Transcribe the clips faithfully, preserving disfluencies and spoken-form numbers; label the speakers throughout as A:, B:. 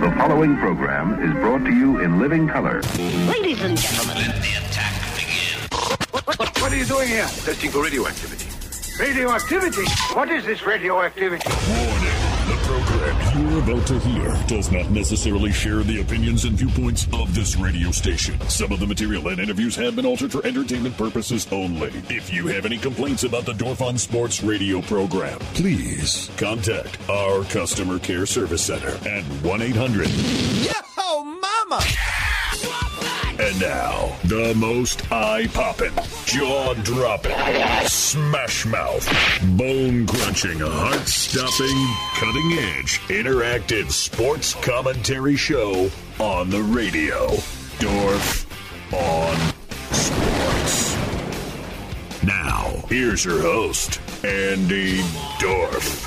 A: The following program is brought to you in living color.
B: Ladies and gentlemen,
C: let the attack begin.
D: What, what, what are you doing here?
C: Testing for radioactivity.
D: Radioactivity? What is this radioactivity?
E: Warning. The program you're about to hear does not necessarily share the opinions and viewpoints of this radio station. Some of the material and interviews have been altered for entertainment purposes only. If you have any complaints about the Dorf on Sports radio program, please contact our customer care service center at one eight hundred
F: Yo, mama!
E: And now, the most eye-popping, jaw-dropping, smash-mouth, bone-crunching, heart-stopping, cutting-edge, interactive sports commentary show on the radio. Dorf on Sports. Now, here's your host, Andy Dorf.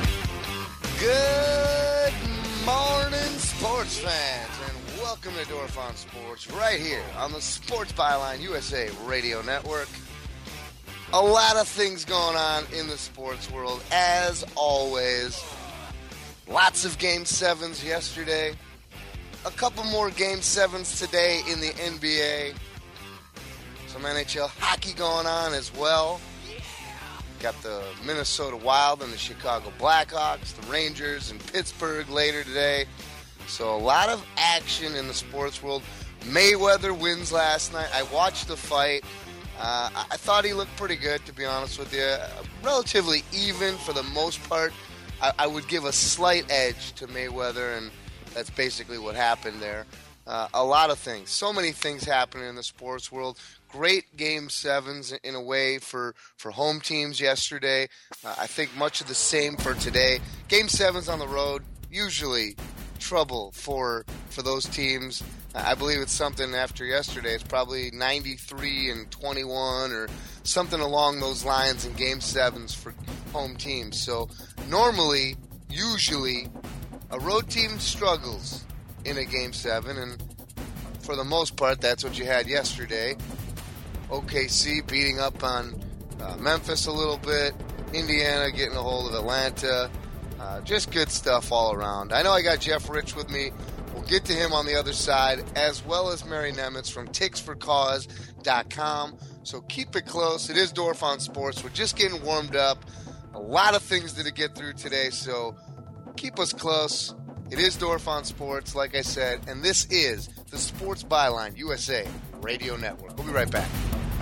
F: Good morning, sports fans. Welcome to Dorf on Sports, right here on the Sports Byline U S A Radio Network. A lot of things going on in the sports world, as always. Lots of Game sevens yesterday. A couple more Game sevens today in the N B A. Some N H L hockey going on as well. Got the Minnesota Wild and the Chicago Blackhawks, the Rangers and Pittsburgh later today. So a lot of action in the sports world. Mayweather wins last night. I watched the fight. Uh, I thought he looked pretty good, to be honest with you. Uh, relatively even for the most part. I, I would give a slight edge to Mayweather, and that's basically what happened there. Uh, a lot of things. So many things happening in the sports world. Great Game sevens in a way for, for home teams yesterday. Uh, I think much of the same for today. Game sevens on the road, usually trouble for for those teams. I believe it's something after yesterday. It's probably ninety-three and twenty-one or something along those lines in Game sevens for home teams. So normally, usually, a road team struggles in a Game seven, and for the most part, that's what you had yesterday. O K C beating up on uh, Memphis a little bit. Indiana getting a hold of Atlanta. Uh, just good stuff all around. I know I got Jeff Rich with me. We'll get to him on the other side, as well as Mary Nemitz from ticks for cause dot com. So keep it close. It is Dorf on Sports. We're just getting warmed up. A lot of things to get through today, so keep us close. It is Dorf on Sports, like I said, and this is the Sports Byline U S A Radio Network. We'll be right back.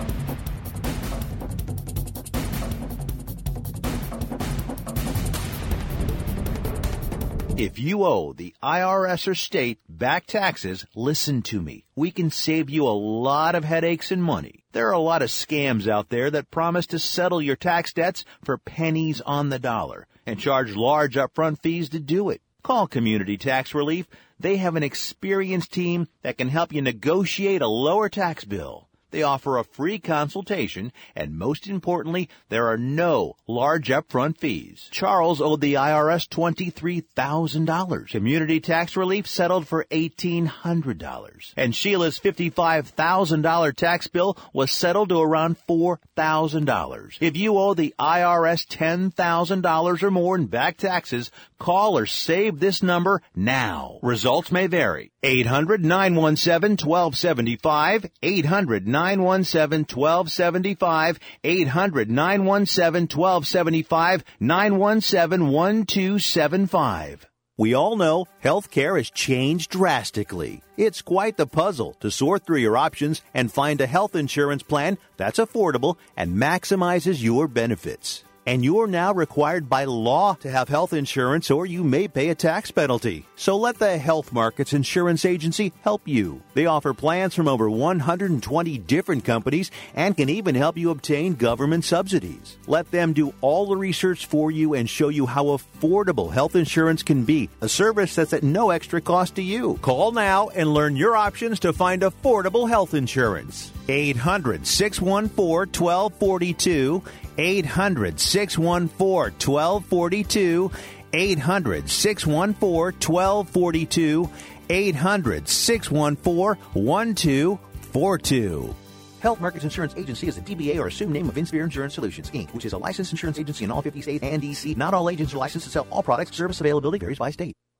G: If you owe the I R S or state back taxes, listen to me. We can save you a lot of headaches and money. There are a lot of scams out there that promise to settle your tax debts for pennies on the dollar and charge large upfront fees to do it. Call Community Tax Relief. They have an experienced team that can help you negotiate a lower tax bill. They offer a free consultation, and most importantly, there are no large upfront fees. Charles owed the I R S twenty-three thousand dollars. Community Tax Relief settled for eighteen hundred dollars. And Sheila's fifty-five thousand dollars tax bill was settled to around four thousand dollars. If you owe the I R S ten thousand dollars or more in back taxes, call or save this number now. Results may vary. eight hundred, nine one seven, one two seven five, eight hundred, nine one seven, one two seven five, eight hundred, nine one seven, one two seven five, nine one seven, one two seven five. We all know healthcare has changed drastically. It's quite the puzzle to sort through your options and find a health insurance plan that's affordable and maximizes your benefits. And you're now required by law to have health insurance, or you may pay a tax penalty. So let the Health Markets Insurance Agency help you. They offer plans from over one hundred twenty different companies and can even help you obtain government subsidies. Let them do all the research for you and show you how affordable health insurance can be, a service that's at no extra cost to you. Call now and learn your options to find affordable health insurance. eight hundred, six one four, one two four two, eight hundred, six one four, one two four two, eight hundred, six one four, one two four two, eight hundred, six one four, one two four two. Health Markets Insurance Agency is a D B A or assumed name of Insphere Insurance Solutions, Incorporated, which is a licensed insurance agency in all fifty states and D C. Not all agents are licensed to sell all products. Service availability varies by state.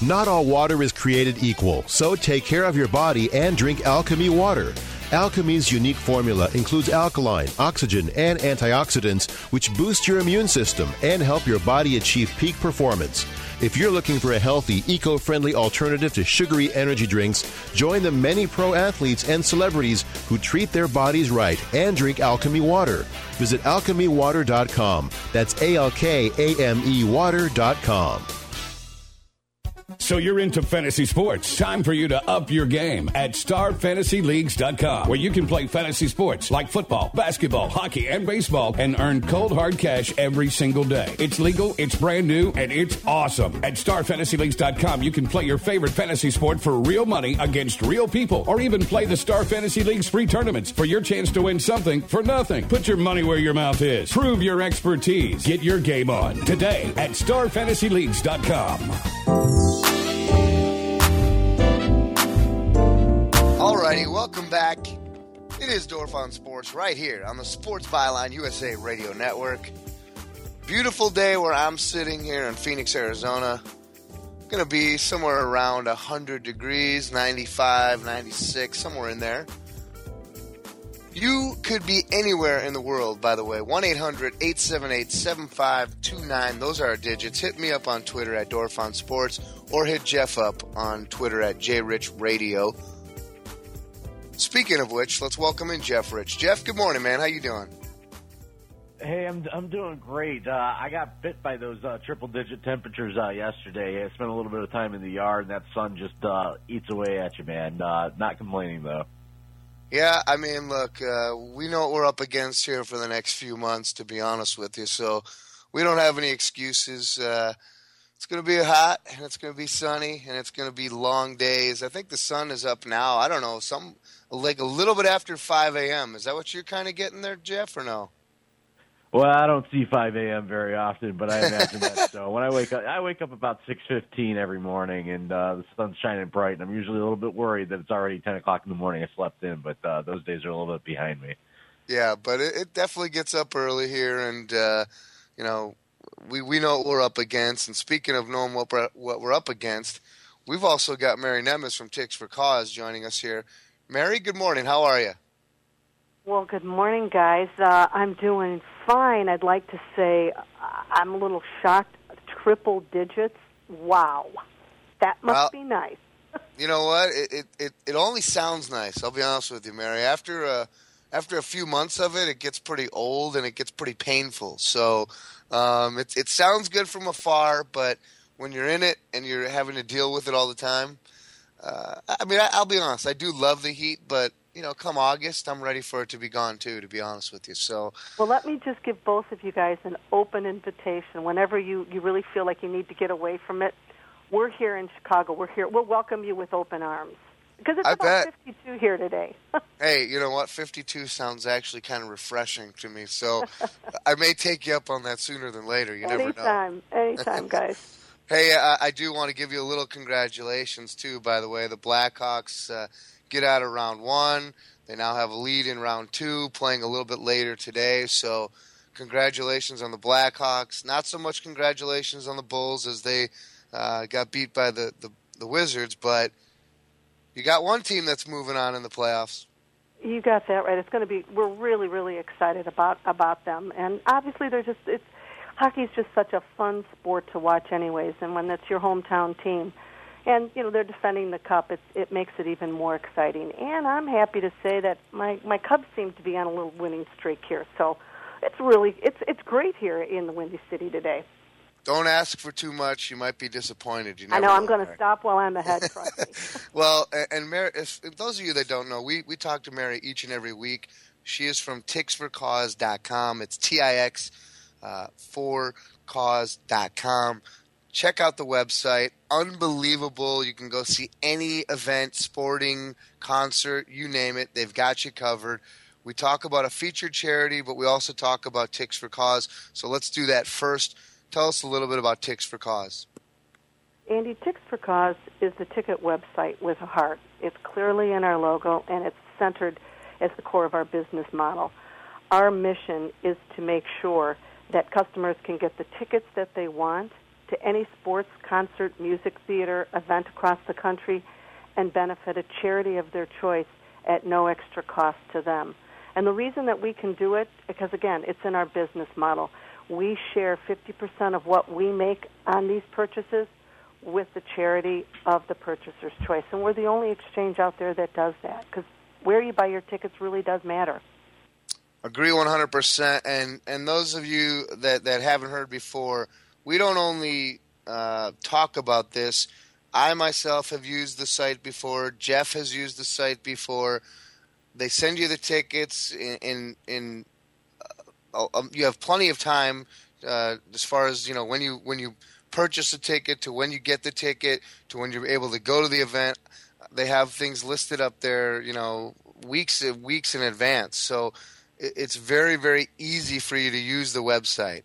B: Not all water is created equal, so take care of your body and drink Alchemy Water. Alchemy's unique formula includes alkaline, oxygen, and antioxidants, which boost your immune system and help your body achieve peak performance. If you're looking for a healthy, eco-friendly alternative to sugary energy drinks, join the many pro athletes and celebrities who treat their bodies right and drink Alchemy Water. Visit alchemy water dot com. That's A L K A M E water dot com.
H: So you're into fantasy sports. Time for you to up your game at star fantasy leagues dot com, where you can play fantasy sports like football, basketball, hockey, and baseball and earn cold hard cash every single day. It's legal, it's brand new, and it's awesome. At star fantasy leagues dot com, you can play your favorite fantasy sport for real money against real people, or even play the Star Fantasy League's free tournaments for your chance to win something for nothing. Put your money where your mouth is. Prove your expertise. Get your game on today at star fantasy leagues dot com.
F: Alrighty, welcome back. It is Dorf on Sports right here on the Sports Byline U S A Radio Network. Beautiful day where I'm sitting here in Phoenix, Arizona. Going to be somewhere around one hundred degrees, ninety-five, ninety-six, somewhere in there. You could be anywhere in the world, by the way. one eight hundred eight seven eight seven five two nine. Those are our digits. Hit me up on Twitter at Dorf on Sports, or hit Jeff up on Twitter at J Rich Radio. Speaking of which, let's welcome in Jeff Rich. Jeff, good morning, man. How you doing?
I: Hey, I'm I'm doing great. Uh, I got bit by those uh, triple-digit temperatures uh, yesterday. I spent a little bit of time in the yard, and that sun just uh, eats away at you, man. Uh, not complaining, though.
F: Yeah, I mean, look, uh, we know what we're up against here for the next few months, to be honest with you, so we don't have any excuses. Uh, it's going to be hot, and it's going to be sunny, and it's going to be long days. I think the sun is up now. I don't know, some like a little bit after five a.m. Is that what you're kind of getting there, Jeff, or no?
I: Well, I don't see five a.m. very often, but I imagine that so. When I wake up, I wake up about six fifteen every morning, and uh, the sun's shining bright, and I'm usually a little bit worried that it's already ten o'clock in the morning. I slept in, but uh, those days are a little bit behind me.
F: Yeah, but it, it definitely gets up early here, and, uh, you know, we, we know what we're up against. And speaking of knowing what we're, what we're up against, we've also got Mary Nemes from Ticks for Cause joining us here. Mary, good morning. How are you?
J: Well, good morning, guys. Uh, I'm doing fine. I'd like to say I'm a little shocked. Triple digits. Wow. That must
F: well,
J: be nice.
F: You know what? It, it it it only sounds nice. I'll be honest with you, Mary. After a, after a few months of it, it gets pretty old and it gets pretty painful. So um, it, it sounds good from afar, but when you're in it and you're having to deal with it all the time, uh, I mean, I, I'll be honest. I do love the heat, but you know, come August, I'm ready for it to be gone too, to be honest with you. So,
J: well, let me just give both of you guys an open invitation. Whenever you, you really feel like you need to get away from it, we're here in Chicago. We're here. We'll welcome you with open arms. Because it's
F: I
J: about
F: bet.
J: fifty-two here today.
F: Hey, you know what? fifty-two sounds actually kind of refreshing to me. So I may take you up on that sooner than later. You never know.
J: Anytime. Anytime, guys.
F: Hey, uh, I do want to give you a little congratulations, too, by the way. The Blackhawks uh, get out of round one. They now have a lead in round two, playing a little bit later today. So congratulations on the Blackhawks. Not so much congratulations on the Bulls as they uh, got beat by the, the, the Wizards, but you got one team that's moving on in the playoffs.
J: You got that right. It's going to be. We're really, really excited about about them, and obviously, they're just. It's hockey's just such a fun sport to watch, anyways. And when that's your hometown team, and you know they're defending the cup, it it makes it even more exciting. And I'm happy to say that my my Cubs seem to be on a little winning streak here. So it's really it's it's great here in the Windy City today.
F: Don't ask for too much. You might be disappointed. You
J: I
F: never
J: know. I'm
F: know,
J: going to stop while I'm ahead. Trust me.
F: Well, and, and Mary, if, if those of you that don't know, we, we talk to Mary each and every week. She is from tix for cause dot com. It's T I X uh, for cause dot com. Check out the website. Unbelievable. You can go see any event, sporting, concert, you name it. They've got you covered. We talk about a featured charity, but we also talk about Ticks for Cause. So let's do that first. Tell us a little bit about Ticks for Cause.
J: Andy, Ticks for Cause is the ticket website with a heart. It's clearly in our logo, and it's centered as the core of our business model. Our mission is to make sure that customers can get the tickets that they want to any sports, concert, music, theater, event across the country and benefit a charity of their choice at no extra cost to them. And the reason that we can do it, because, again, it's in our business model. We share fifty percent of what we make on these purchases with the charity of the purchaser's choice. And we're the only exchange out there that does that, because where you buy your tickets really does matter.
F: Agree one hundred percent. And and those of you that, that haven't heard before, we don't only uh, talk about this. I myself have used the site before. Jeff has used the site before. They send you the tickets in in, in uh, um, you have plenty of time uh, as far as, you know, when you when you purchase a ticket to when you get the ticket to when you're able to go to the event. They have things listed up there, you know, weeks weeks in advance. So it's very, very easy for you to use the website.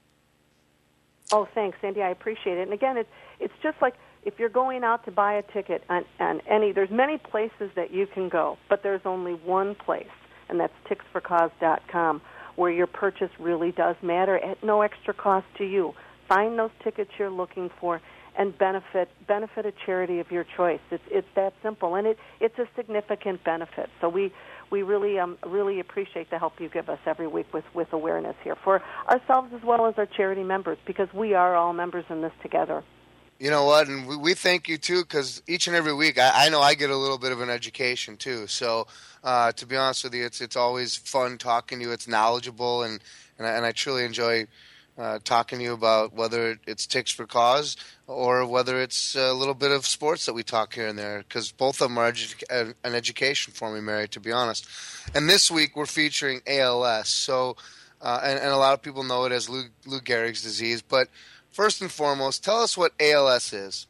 J: Oh, thanks, Andy. I appreciate it. And again, it's it's just like if you're going out to buy a ticket on, on any, there's many places that you can go, but there's only one place, and that's tix for cause dot com, where your purchase really does matter at no extra cost to you. Find those tickets you're looking for and benefit benefit a charity of your choice. It's it's that simple, and it it's a significant benefit. So we we really um really appreciate the help you give us every week with, with awareness here for ourselves as well as our charity members, because we are all members in this together.
F: You know what, and we, we thank you too, because each and every week I, I know I get a little bit of an education too. So uh, to be honest with you, it's it's always fun talking to you. It's knowledgeable, and and I, and I truly enjoy Uh, talking to you about whether it's Tix for Cause or whether it's a little bit of sports that we talk here and there, because both of them are edu- an education for me, Mary, to be honest. And this week we're featuring A L S, so uh, and, and a lot of people know it as Lou, Lou Gehrig's disease. But first and foremost, tell us what A L S is.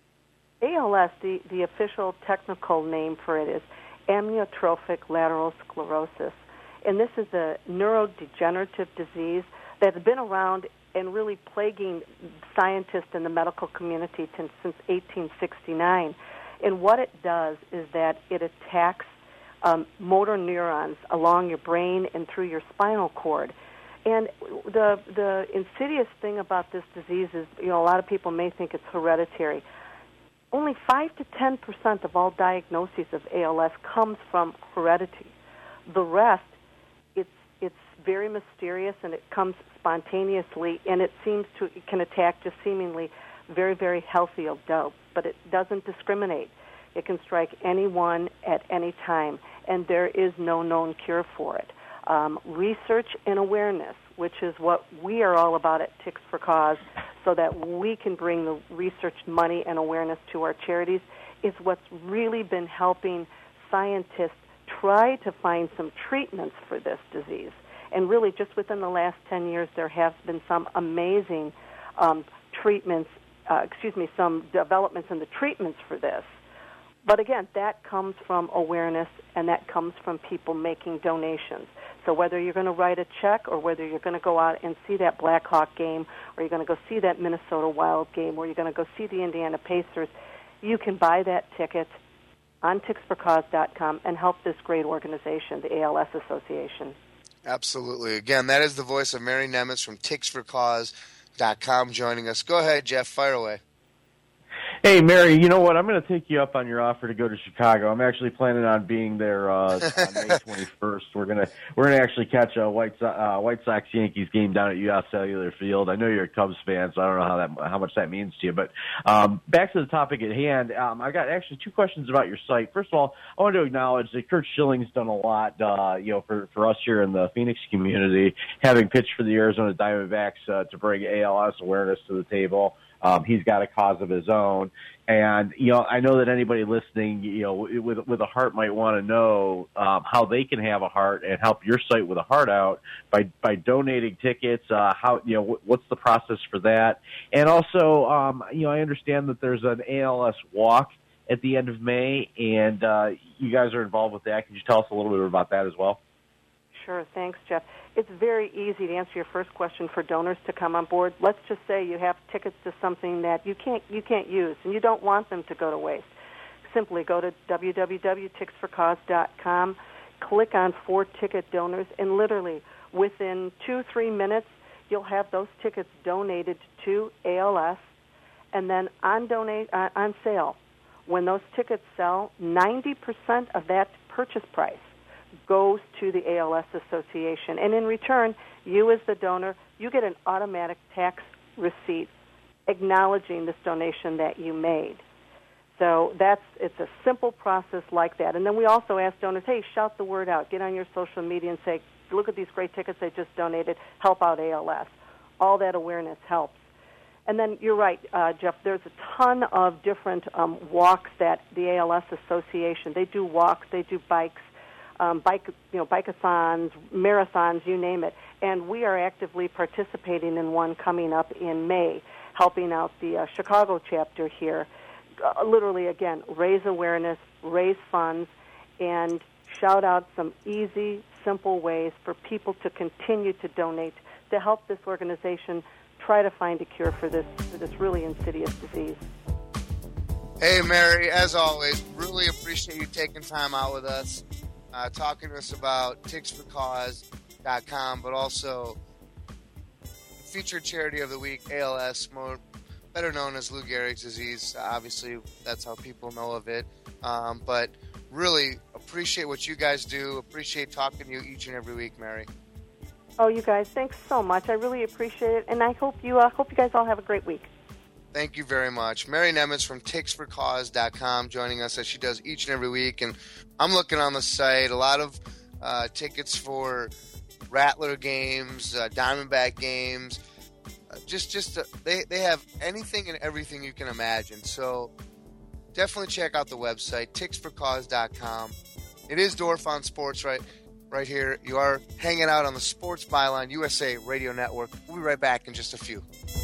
J: A L S, the, the official technical name for it is amyotrophic lateral sclerosis, and this is a neurodegenerative disease that's been around and really plaguing scientists in the medical community t- since eighteen sixty-nine. And what it does is that it attacks um, motor neurons along your brain and through your spinal cord. And the the insidious thing about this disease is, you know, a lot of people may think it's hereditary. Only five to ten percent of all diagnoses of A L S comes from heredity. The rest, it's it's very mysterious, and it comes spontaneously, and it seems to it can attack just seemingly very, very healthy adults, but it doesn't discriminate. It can strike anyone at any time, and there is no known cure for it. Um, research and awareness, which is what we are all about at Tix for Cause, so that we can bring the research money and awareness to our charities, is what's really been helping scientists try to find some treatments for this disease. And really, just within the last ten years, there have been some amazing um, treatments, uh, excuse me, some developments in the treatments for this. But again, that comes from awareness, and that comes from people making donations. So whether you're going to write a check, or whether you're going to go out and see that Blackhawk game, or you're going to go see that Minnesota Wild game, or you're going to go see the Indiana Pacers, you can buy that ticket on tix for cause dot com and help this great organization, the A L S Association.
F: Absolutely. Again, that is the voice of Mary Nemitz from tix for cause dot com joining us. Go ahead, Jeff. Fire away.
I: Hey, Mary, you know what? I'm going to take you up on your offer to go to Chicago. I'm actually planning on being there uh, on May twenty-first. We're going to we're going to actually catch a White so- uh, White Sox Yankees game down at U S Cellular Field. I know you're a Cubs fan, so I don't know how that how much that means to you. But um, back to the topic at hand, um, I got actually two questions about your site. First of all, I want to acknowledge that Kurt Schilling's done a lot, uh, you know, for for us here in the Phoenix community, having pitched for the Arizona Diamondbacks uh, to bring A L S awareness to the table. Um, he's got a cause of his own. And, you know, I know that anybody listening, you know, with with a heart might want to know um, how they can have a heart and help your site with a heart out by, by donating tickets. Uh, how, you know, what's the process for that? And also, um, you know, I understand that there's an A L S walk at the end of May, and uh, you guys are involved with that. Could you tell us a little bit about that as well?
J: Sure. Thanks, Jeff. It's very easy to answer your first question for donors to come on board. Let's just say you have tickets to something that you can't you can't use, and you don't want them to go to waste. Simply go to w w w dot tix for cause dot com, click on For Ticket Donors, and literally within two, three minutes, you'll have those tickets donated to A L S, and then on donate uh, on sale, when those tickets sell, ninety percent of that purchase price goes to the A L S Association. And in return, you as the donor, you get an automatic tax receipt acknowledging this donation that you made. So that's it's a simple process like that. And then we also ask donors, hey, shout the word out. Get on your social media and say, look at these great tickets I just donated. Help out A L S. All that awareness helps. And then you're right, uh, Jeff, there's a ton of different um, walks that the A L S Association, they do walks, they do bikes, um, bike, you know, bike-a-thons, marathons, you name it. And we are actively participating in one coming up in May, helping out the uh, Chicago chapter here. Uh, literally, again, raise awareness, raise funds, and shout out some easy, simple ways for people to continue to donate to help this organization try to find a cure for this for this really insidious disease.
F: Hey, Mary, as always, really appreciate you taking time out with us, uh, talking to us about ticks for cause dot com, but also featured charity of the week, A L S, more better known as Lou Gehrig's disease. Obviously, that's how people know of it. Um, but really appreciate what you guys do. Appreciate talking to you each and every week, Mary.
J: Oh, you guys, thanks so much. I really appreciate it, and I hope you uh, hope you guys all have a great week.
F: Thank you very much. Mary Nemitz from ticks for cause dot com joining us as she does each and every week. And I'm looking on the site, a lot of uh, tickets for Rattler games, uh, Diamondback games. Uh, just, just uh, they, they have anything and everything you can imagine. So definitely check out the website, ticks for cause dot com. It is Dorf on Sports, right? Right here. You are hanging out on the Sports Byline U S A Radio Network. We'll be right back in just a few.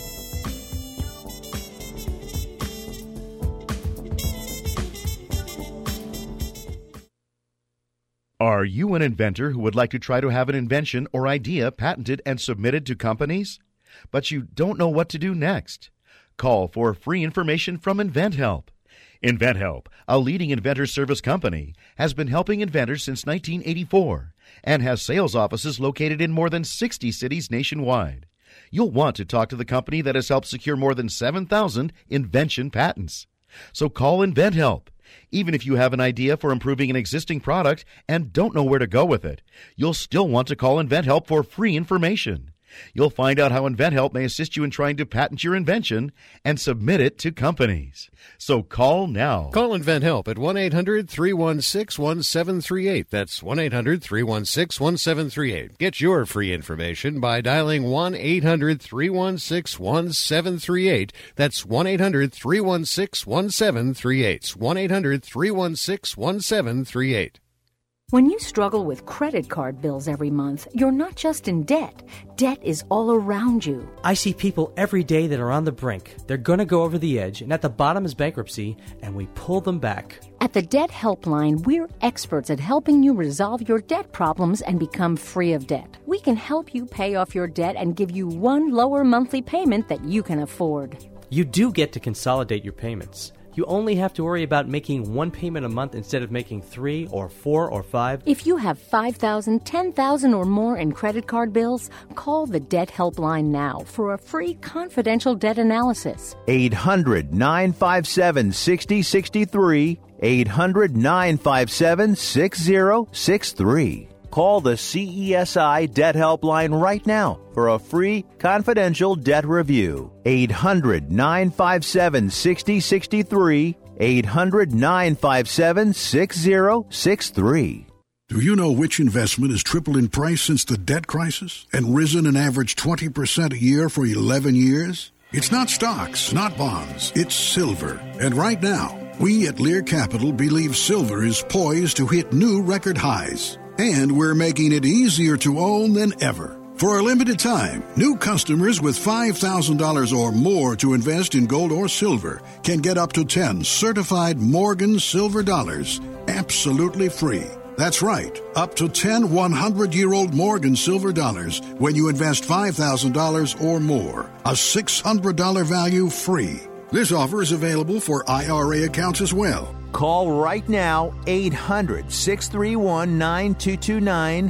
G: Are you an inventor who would like to try to have an invention or idea patented and submitted to companies, but you don't know what to do next? Call for free information from InventHelp. InventHelp, a leading inventor service company, has been helping inventors since nineteen eighty-four and has sales offices located in more than sixty cities nationwide. You'll want to talk to the company that has helped secure more than seven thousand invention patents. So call InventHelp. Even if you have an idea for improving an existing product and don't know where to go with it, you'll still want to call InventHelp for free information. You'll find out how InventHelp may assist you in trying to patent your invention and submit it to companies. So call now.
K: Call InventHelp at one eight hundred three one six one seven three eight. That's one eight hundred three one six one seven three eight. Get your free information by dialing one eight hundred three one six one seven three eight. That's one eight hundred three one six one seven three eight. one eight hundred three one six one seven three eight.
L: When you struggle with credit card bills every month, you're not just in debt. Debt is all around you.
M: I see people every day that are on the brink. They're going to go over the edge, and at the bottom is bankruptcy, and we pull them back.
L: At the Debt Helpline, we're experts at helping you resolve your debt problems and become free of debt. We can help you pay off your debt and give you one lower monthly payment that you can afford.
M: You do get to consolidate your payments. You only have to worry about making one payment a month instead of making three or four or five.
L: If you have five thousand dollars, ten thousand dollars or more in credit card bills, call the Debt Helpline now for a free confidential debt analysis.
N: eight hundred nine five seven six zero six three. eight hundred nine five seven six zero six three. Call the C E S I Debt Helpline right now for a free confidential debt review. eight hundred nine five seven six zero six three. eight hundred nine five seven six zero six three.
O: Do you know which investment has tripled in price since the debt crisis and risen an average twenty percent a year for eleven years? It's not stocks, not bonds, it's silver. And right now, we at Lear Capital believe silver is poised to hit new record highs. And we're making it easier to own than ever. For a limited time, new customers with five thousand dollars or more to invest in gold or silver can get up to ten certified Morgan silver dollars absolutely free. That's right, up to ten hundred-year-old Morgan silver dollars when you invest five thousand dollars or more. A six hundred dollars value free. This offer is available for I R A accounts as well.
N: Call right now, eight hundred six three one nine two two nine,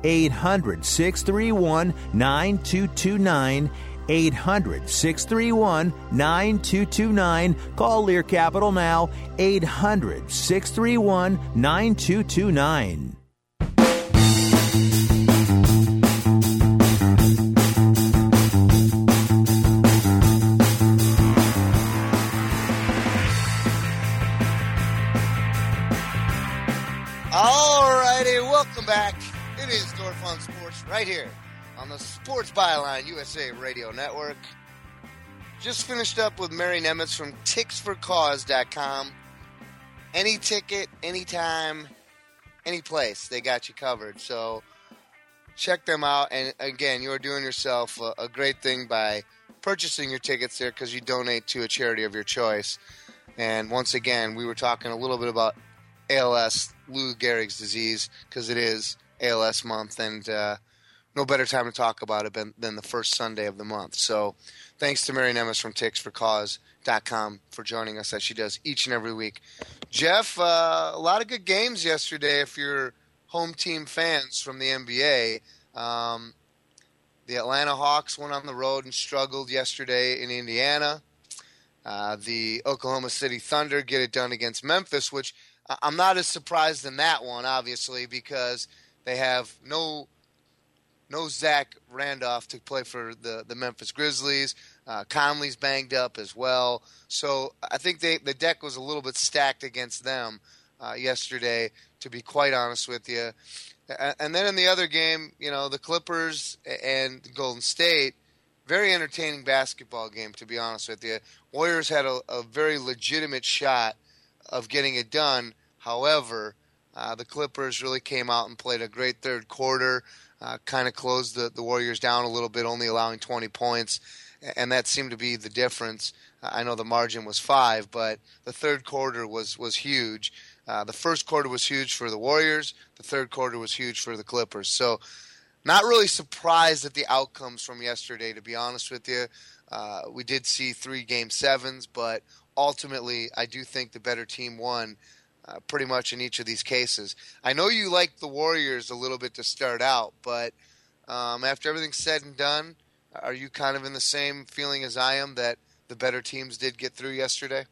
N: eight hundred, six three one, nine two two nine. eight hundred, six three one, nine two two nine. Call Lear Capital now, eight hundred, six three one, nine two two nine.
F: All righty, welcome back. It is Dorf on Sports right here on the Sports Byline U S A Radio Network. Just finished up with Mary Nemitz from ticks for cause dot com. Any ticket, anytime, any place, they got you covered. So check them out. And again, you are doing yourself a, a great thing by purchasing your tickets there because you donate to a charity of your choice. And once again, we were talking a little bit about A L S, Lou Gehrig's disease, because it is A L S month, and uh, no better time to talk about it than, than the first Sunday of the month. So thanks to Mary Nemitz from ticks for cause dot com for joining us, as she does each and every week. Jeff, uh, a lot of good games yesterday if you're home team fans from the N B A. Um, the Atlanta Hawks went on the road and struggled yesterday in Indiana. Uh, the Oklahoma City Thunder get it done against Memphis, which I'm not as surprised in that one, obviously, because they have no no Zach Randolph to play for the, the Memphis Grizzlies. Uh, Conley's banged up as well. So I think they, the deck was a little bit stacked against them uh, yesterday, to be quite honest with you. And then in the other game, you know, the Clippers and Golden State, very entertaining basketball game, to be honest with you. Warriors had a, a very legitimate shot of getting it done. However, uh, the Clippers really came out and played a great third quarter, uh, kind of closed the, the Warriors down a little bit, only allowing twenty points, and that seemed to be the difference. I know the margin was five, but the third quarter was, was huge. Uh, the first quarter was huge for the Warriors. The third quarter was huge for the Clippers. So not really surprised at the outcomes from yesterday, to be honest with you. Uh, we did see three game sevens, but ultimately, I do think the better team won uh, pretty much in each of these cases. I know you like the Warriors a little bit to start out, but um, after everything's said and done, are you kind of in the same feeling as I am that the better teams did get through yesterday?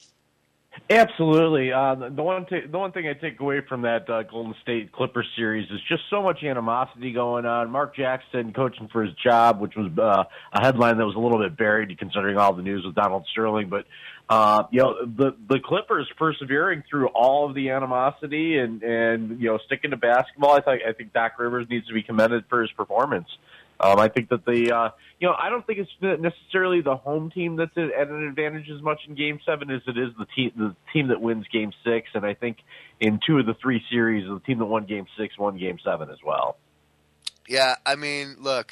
I: Absolutely. Uh, the one t- the one thing I take away from that uh, Golden State Clippers series is just so much animosity going on. Mark Jackson coaching for his job, which was uh, a headline that was a little bit buried considering all the news with Donald Sterling. But uh, you know, the the Clippers persevering through all of the animosity and and you know sticking to basketball. I think I think Doc Rivers needs to be commended for his performance. Um, I think that the, uh, you know, I don't think it's necessarily the home team that's at an advantage as much in Game Seven as it is the team, the team that wins Game Six. And I think in two of the three series, the team that won Game Six won Game Seven as well.
F: Yeah, I mean, look,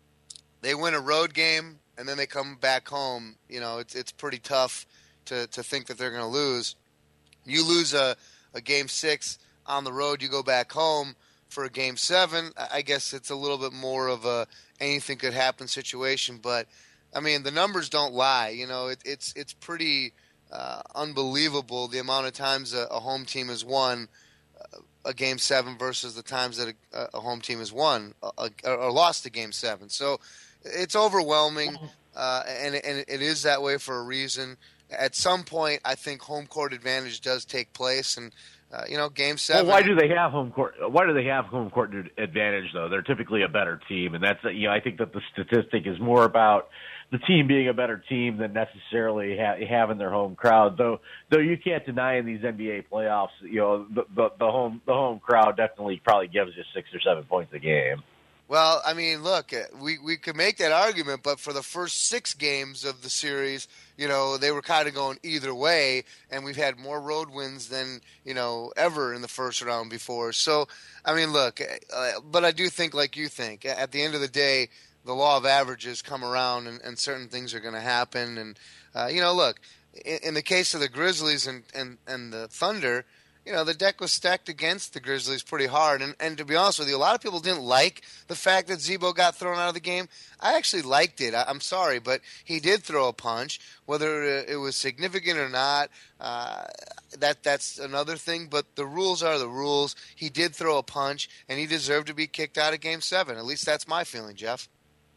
F: they win a road game and then they come back home. You know, it's it's pretty tough to to think that they're going to lose. You lose a a Game Six on the road, you go back home for a Game Seven. I guess it's a little bit more of a anything could happen situation, but I mean the numbers don't lie. You know, it, it's it's pretty uh, unbelievable the amount of times a, a home team has won a Game Seven versus the times that a, a home team has won a, a, or lost a Game Seven. So it's overwhelming, uh, and and it is that way for a reason. At some point, I think home court advantage does take place, and Uh, you know, Game Seven.
I: Well, why do they have home court? Why do they have home court advantage? Though they're typically a better team, and that's you know I think that the statistic is more about the team being a better team than necessarily ha- having their home crowd. Though, though you can't deny in these N B A playoffs, you know, the, the, the home the home crowd definitely probably gives you six or seven points a game.
F: Well, I mean, look, we, we could make that argument, but for the first six games of the series, you know, they were kind of going either way, and we've had more road wins than, you know, ever in the first round before. So, I mean, look, uh, but I do think like you think. At the end of the day, the law of averages come around, and, and certain things are going to happen. And, uh, you know, look, in, in the case of the Grizzlies and, and, and the Thunder, you know, the deck was stacked against the Grizzlies pretty hard. And, and to be honest with you, a lot of people didn't like the fact that Zebo got thrown out of the game. I actually liked it. I, I'm sorry, but he did throw a punch. Whether it was significant or not, uh, that that's another thing, but the rules are the rules. He did throw a punch, and he deserved to be kicked out of Game seven. At least that's my feeling, Jeff.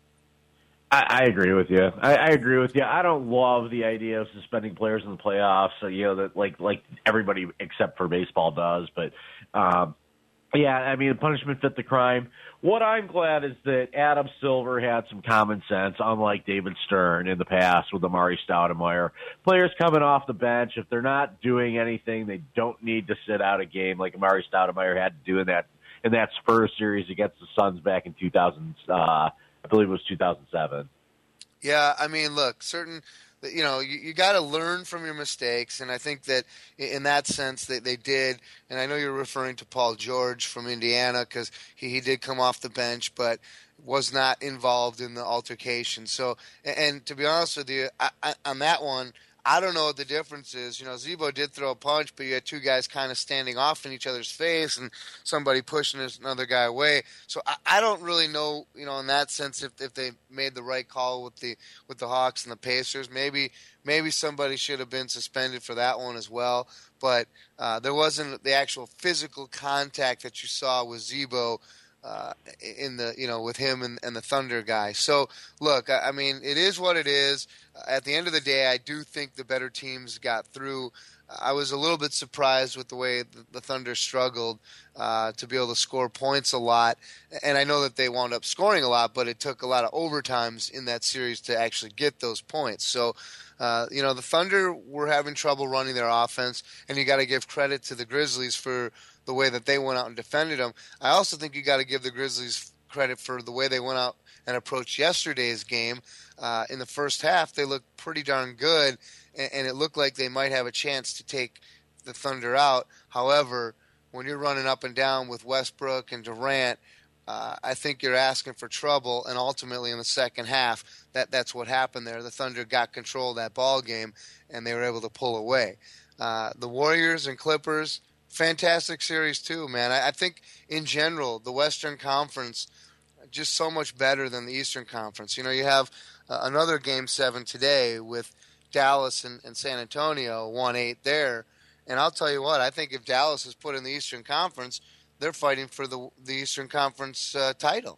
I: I, I agree with you. I, I agree with you. I don't love the idea of suspending players in the playoffs, so, you know, that like like everybody except for baseball does. But, um, yeah, I mean, the punishment fit the crime. What I'm glad is that Adam Silver had some common sense, unlike David Stern in the past with Amari Stoudemire. Players coming off the bench, if they're not doing anything, they don't need to sit out a game like Amari Stoudemire had to do in that in that Spurs series against the Suns back in two thousand. Uh, I believe it was two thousand seven.
F: Yeah, I mean, look, certain, you know, you, you got to learn from your mistakes, and I think that in that sense they, they did. And I know you're referring to Paul George from Indiana because he, he did come off the bench, but was not involved in the altercation. So, and, and to be honest with you, I, I, on that one, I don't know what the difference is. You know, Z-Bo did throw a punch, but you had two guys kind of standing off in each other's face and somebody pushing another guy away. So I, I don't really know, you know, in that sense, if if they made the right call with the with the Hawks and the Pacers. Maybe maybe somebody should have been suspended for that one as well. But uh, there wasn't the actual physical contact that you saw with Z-Bo Uh, in the you know with him and, and the Thunder guy. So look, I, I mean, it is what it is. Uh, at the end of the day, I do think the better teams got through. I was a little bit surprised with the way the, the Thunder struggled uh, to be able to score points a lot, and I know that they wound up scoring a lot, but it took a lot of overtimes in that series to actually get those points. So. Uh, you know, the Thunder were having trouble running their offense, and you got to give credit to the Grizzlies for the way that they went out and defended them. I also think you got to give the Grizzlies credit for the way they went out and approached yesterday's game. Uh, in the first half, they looked pretty darn good, and, and it looked like they might have a chance to take the Thunder out. However, when you're running up and down with Westbrook and Durant, Uh, I think you're asking for trouble, and ultimately in the second half, that, that's what happened there. The Thunder got control of that ball game, and they were able to pull away. Uh, the Warriors and Clippers, fantastic series too, man. I, I think in general, the Western Conference just so much better than the Eastern Conference. You know, you have uh, another Game seven today with Dallas and, and San Antonio, one eight there. And I'll tell you what, I think if Dallas is put in the Eastern Conference, they're fighting for the the Eastern Conference uh, title.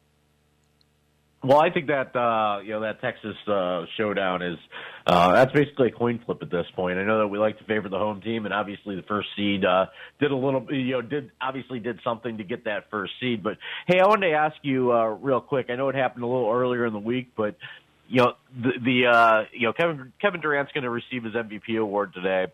I: Well, I think that uh, you know that Texas uh, showdown is uh, that's basically a coin flip at this point. I know that we like to favor the home team, and obviously the first seed uh, did a little, you know, did obviously did something to get that first seed. But hey, I wanted to ask you uh, real quick. I know it happened a little earlier in the week, but you know the, the uh, you know Kevin Kevin Durant's going to receive his M V P award today.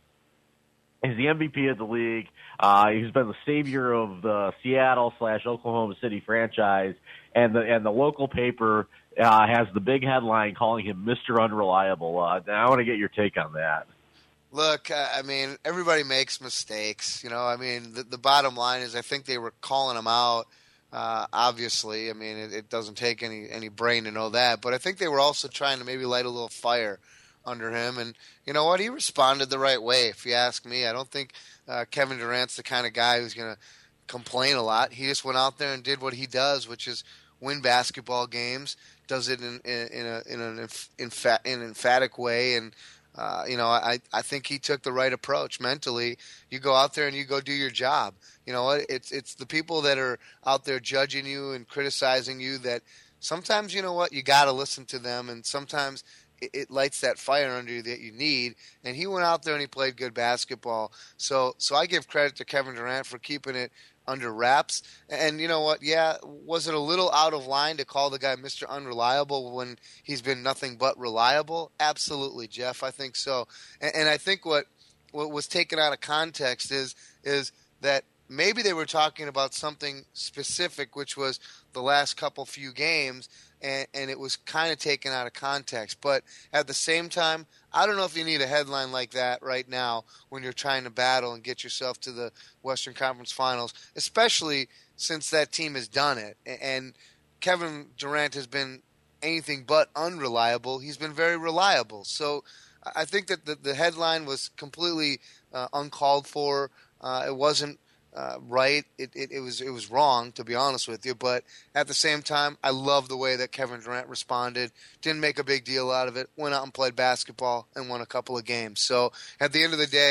I: He's the M V P of the league. Uh, he's been the savior of the Seattle slash Oklahoma City franchise, and the and the local paper uh, has the big headline calling him Mister Unreliable. Uh, I want to get your take on that.
F: Look, I mean, everybody makes mistakes. You know, I mean, the, the bottom line is I think they were calling him out. Uh, obviously, I mean, it, it doesn't take any any brain to know that, but I think they were also trying to maybe light a little fire under him, and you know what? He responded the right way, if you ask me. I don't think uh, Kevin Durant's the kind of guy who's going to complain a lot. He just went out there and did what he does, which is win basketball games. Does it in in, in a in an emph- in an emphatic way, and uh, you know, I I think he took the right approach mentally. You go out there and you go do your job. You know what? It's it's the people that are out there judging you and criticizing you that sometimes, you know what, you got to listen to them, and sometimes it lights that fire under you that you need. And he went out there and he played good basketball. So so I give credit to Kevin Durant for keeping it under wraps. And you know what? Yeah, was it a little out of line to call the guy Mister Unreliable when he's been nothing but reliable? Absolutely, Jeff. I think so. And, and I think what what was taken out of context is is that maybe they were talking about something specific, which was the last couple few games, and, and it was kind of taken out of context. But at the same time, I don't know if you need a headline like that right now when you're trying to battle and get yourself to the Western Conference Finals, especially since that team has done it. And Kevin Durant has been anything but unreliable. He's been very reliable. So I think that the, the headline was completely uh, uncalled for. Uh, it wasn't Uh, right, it, it, it was it was wrong, to be honest with you. But at the same time, I love the way that Kevin Durant responded. Didn't make a big deal out of it. Went out and played basketball and won a couple of games. So at the end of the day,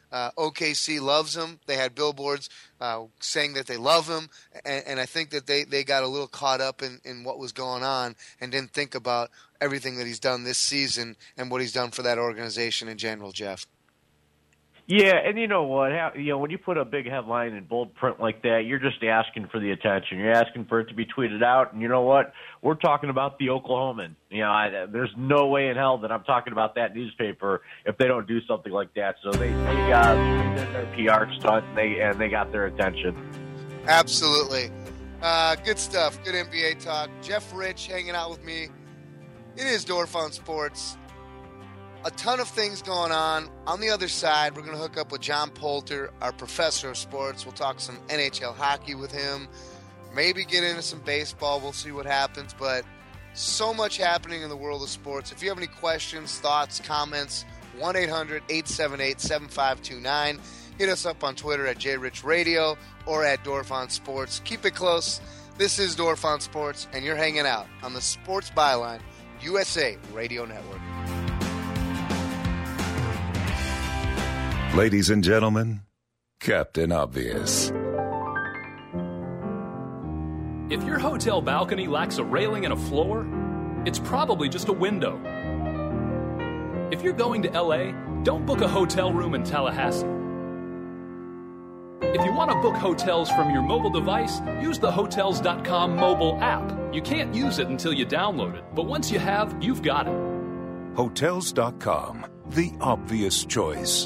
F: Uh, O K C loves him. They had billboards uh, saying that they love him, and, and I think that they, they got a little caught up in, in what was going on and didn't think about everything that he's done this season and what he's done for that organization in general, Jeff.
I: Yeah, and you know what? How, you know, when you put a big headline in bold print like that, you're just asking for the attention. You're asking for it to be tweeted out, and you know what? We're talking about the Oklahoman. You know, I, there's no way in hell that I'm talking about that newspaper if they don't do something like that. So they they, uh, they did their P R stunt, and they and they got their attention.
F: Absolutely, uh, good stuff. Good N B A talk. Jeff Rich hanging out with me. It is Dorf on Sports. A ton of things going on. On the other side, we're going to hook up with John Poulter, our professor of sports. We'll talk some N H L hockey with him. Maybe get into some baseball. We'll see what happens. But so much happening in the world of sports. If you have any questions, thoughts, comments, one eight hundred eight seven eight seven five two nine. Hit us up on Twitter at J Rich Radio or at Dorf on Sports. Keep it close. This is Dorf on Sports, and you're hanging out on the Sports Byline U S A Radio Network.
P: Ladies and gentlemen, Captain Obvious.
Q: If your hotel balcony lacks a railing and a floor, it's probably just a window. If you're going to L A, don't book a hotel room in Tallahassee. If you want to book hotels from your mobile device, use the Hotels dot com mobile app. You can't use it until you download it, but once you have, you've got it.
P: Hotels dot com, the obvious choice.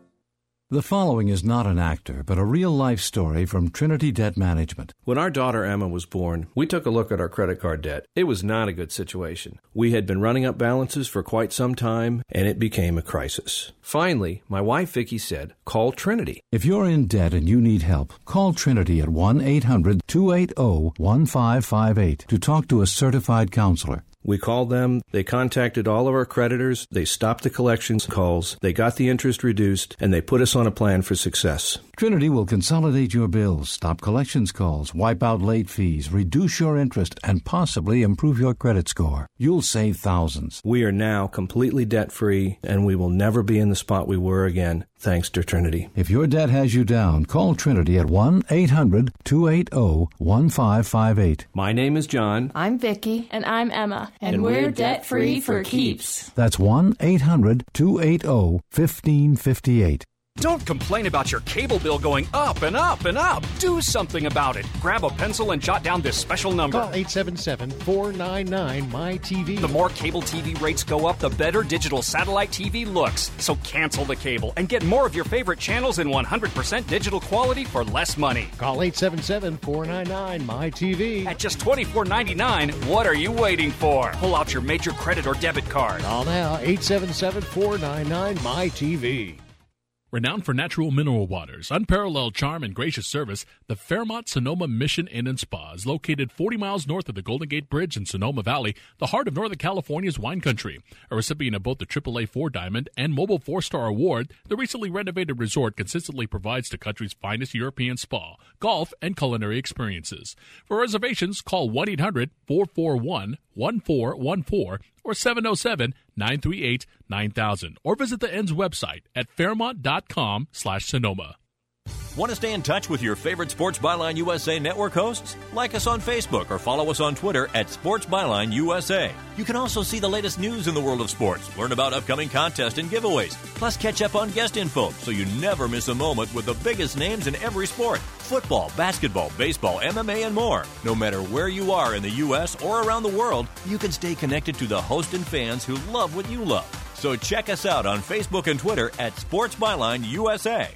R: The following is not an actor, but a real-life story from Trinity Debt Management.
S: When our daughter Emma was born, we took a look at our credit card debt. It was not a good situation. We had been running up balances for quite some time, and it became a crisis. Finally, my wife Vicki said, call Trinity.
R: If you're in debt and you need help, call Trinity at one eight hundred two eight zero one five five eight to talk to a certified counselor.
S: We called them, they contacted all of our creditors, they stopped the collections calls, they got the interest reduced, and they put us on a plan for success.
R: Trinity will consolidate your bills, stop collections calls, wipe out late fees, reduce your interest, and possibly improve your credit score. You'll save thousands.
S: We are now completely debt-free, and we will never be in the spot we were again, thanks to Trinity.
R: If your debt has you down, call Trinity at one eight hundred two eight zero one five five eight.
S: My name is John.
T: I'm Vicki. And I'm Emma. And, and we're, we're debt-free for keeps.
R: That's one eight hundred two eight zero one five five eight.
Q: Don't complain about your cable bill going up and up and up. Do something about it. Grab a pencil and jot down this special number.
K: Call eight seven seven four nine nine M Y T V.
Q: The more cable T V rates go up, the better digital satellite T V looks. So cancel the cable and get more of your favorite channels in one hundred percent digital quality for less money.
K: Call eight seven seven four nine nine M Y T V.
Q: At just twenty-four ninety-nine, what are you waiting for? Pull out your major credit or debit card.
K: Call now, eight seven seven four nine nine M Y T V.
U: Renowned for natural mineral waters, unparalleled charm, and gracious service, the Fairmont Sonoma Mission Inn and Spa is located forty miles north of the Golden Gate Bridge in Sonoma Valley, the heart of Northern California's wine country. A recipient of both the triple A four Diamond and Mobile four Star Award, the recently renovated resort consistently provides the country's finest European spa, golf, and culinary experiences. For reservations, call one eight hundred four four one one four one four or seven oh seven nine three eight nine thousand, or visit the Inn's website at fairmont dot com slash Sonoma.
V: Want to stay in touch with your favorite Sports Byline U S A network hosts? Like us on Facebook or follow us on Twitter at Sports Byline U S A. You can also see the latest news in the world of sports, learn about upcoming contests and giveaways, plus catch up on guest info so you never miss a moment with the biggest names in every sport. Football, basketball, baseball, M M A, and more. No matter where you are in the U S or around the world, you can stay connected to the hosts and fans who love what you love. So check us out on Facebook and Twitter at Sports Byline U S A.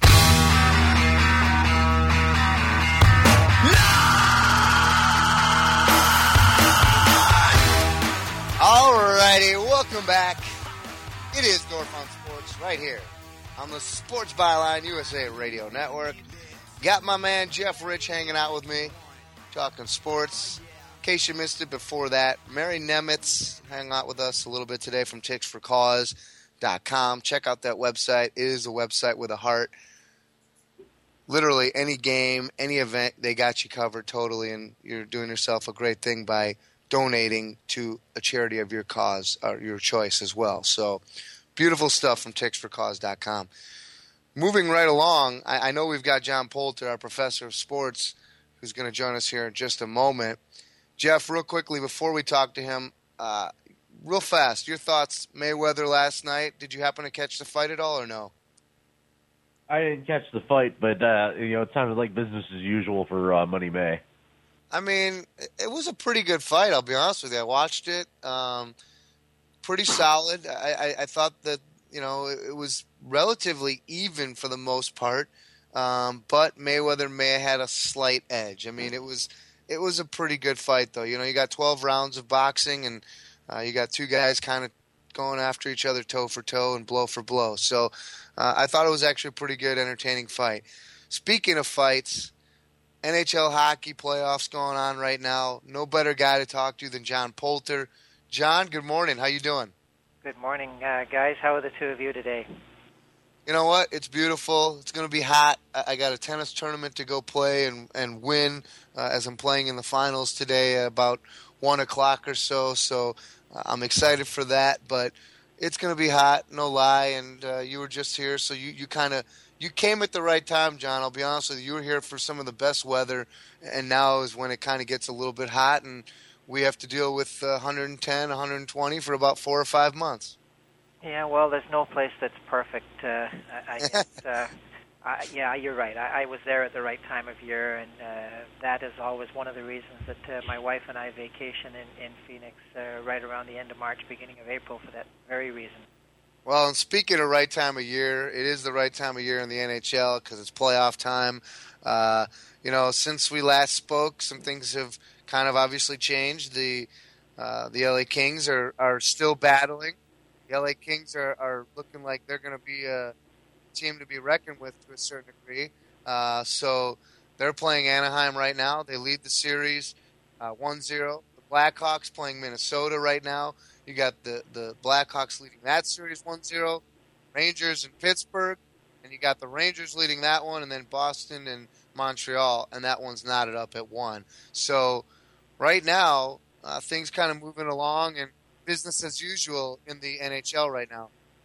F: Alrighty, welcome back. It is Dorf on Sports right here on the Sports Byline U S A Radio Network. Got my man Jeff Rich hanging out with me, talking sports. In case you missed it before that, Mary Nemitz hang out with us a little bit today from ticks for cause dot com. Check out that website. It is a website with a heart. Literally any game, any event, they got you covered totally, and you're doing yourself a great thing by donating to a charity of your cause or your choice as well. So beautiful stuff from ticks for cause dot com. moving right along, I, I know we've got John Poulter, our professor of sports, who's going to join us here in just a moment. Jeff, real quickly, before we talk to him, uh, real fast, your thoughts, Mayweather last night. Did you happen to catch the fight at all or no?
I: I didn't catch the fight, but uh, you know, it sounded like business as usual for uh, Money May.
F: I mean, it was a pretty good fight, I'll be honest with you. I watched it. Um, pretty solid. I, I, I thought that, you know, it, it was relatively even for the most part, um, but Mayweather may have had a slight edge. I mean, it was it was a pretty good fight, though. You know, you got twelve rounds of boxing, and uh, you got two guys kind of going after each other toe for toe and blow for blow. So uh, I thought it was actually a pretty good, entertaining fight. Speaking of fights, N H L hockey playoffs going on right now. No better guy to talk to than John Poulter. John, good morning. How you doing?
A: Good morning, uh, guys. How are the two of you today?
F: You know what? It's beautiful. It's going to be hot. I got a tennis tournament to go play and, and win uh, as I'm playing in the finals today at about one o'clock or so. So uh, I'm excited for that. But it's going to be hot, no lie. And uh, you were just here, so you, you kind of you came at the right time, John. I'll be honest with you. You were here for some of the best weather, and now is when it kind of gets a little bit hot, and we have to deal with uh, one hundred ten, one hundred twenty for about four or five months.
A: Yeah, well, there's no place that's perfect. Uh, I, I guess, uh, I, yeah, you're right. I, I was there at the right time of year, and uh, that is always one of the reasons that uh, my wife and I vacation in, in Phoenix uh, right around the end of March, beginning of April, for that very reason.
F: Well, and speaking of right time of year, it is the right time of year in the N H L because it's playoff time. Uh, you know, since we last spoke, some things have kind of obviously changed. The uh, the L A Kings are, are still battling. The L A Kings are, are looking like they're going to be a team to be reckoned with to a certain degree. Uh, so they're playing Anaheim right now. They lead the series uh, one zero. The Blackhawks playing Minnesota right now. You got the, the Blackhawks leading that series one zero. Rangers and Pittsburgh. And you got the Rangers leading that one, and then Boston and Montreal, and that one's knotted up at one. So right now, uh, things kind of moving along, and business as usual in the N H L right now.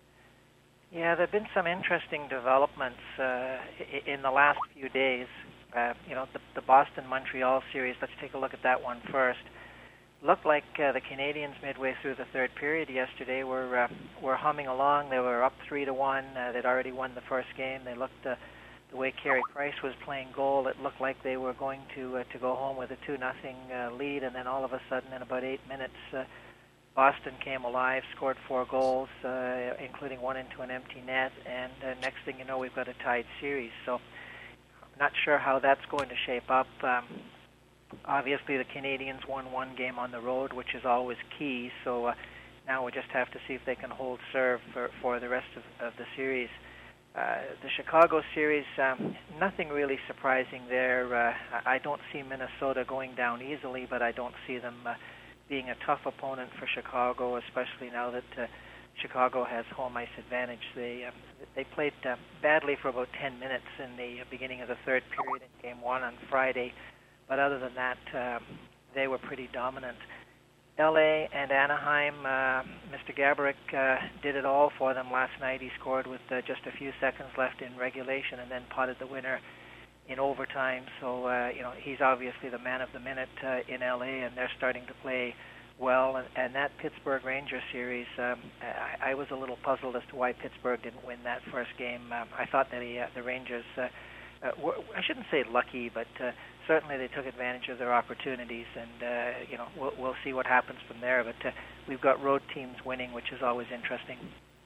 A: Yeah, there have been some interesting developments uh, in the last few days. Uh, you know, the, the Boston-Montreal series, let's take a look at that one first. Looked like uh, the Canadiens midway through the third period yesterday were uh, were humming along. They were up three to one. Uh, they'd already won the first game. They looked uh, the way Carey Price was playing goal. It looked like they were going to uh, to go home with a two nothing uh, lead. And then all of a sudden, in about eight minutes, uh, Boston came alive, scored four goals, uh, including one into an empty net. And uh, next thing you know, we've got a tied series. So I'm not sure how that's going to shape up. Um, Obviously, the Canadiens won one game on the road, which is always key. So uh, now we just have to see if they can hold serve for, for the rest of, of the series. Uh, the Chicago series, um, nothing really surprising there. Uh, I don't see Minnesota going down easily, but I don't see them uh, being a tough opponent for Chicago, especially now that uh, Chicago has home ice advantage. They uh, they played uh, badly for about ten minutes in the beginning of the third period in Game One on Friday. But other than that, um, they were pretty dominant. L A and Anaheim, uh, Mister Gaborik uh, did it all for them last night. He scored with uh, just a few seconds left in regulation and then potted the winner in overtime. So, uh, you know, he's obviously the man of the minute uh, in L A, and they're starting to play well. And, and that Pittsburgh Rangers series, um, I, I was a little puzzled as to why Pittsburgh didn't win that first game. Um, I thought that the, uh, the Rangers, uh, uh, were, I shouldn't say lucky, but uh, certainly they took advantage of their opportunities, and uh, you know we'll, we'll see what happens from there. But uh, we've got road teams winning, which is always interesting.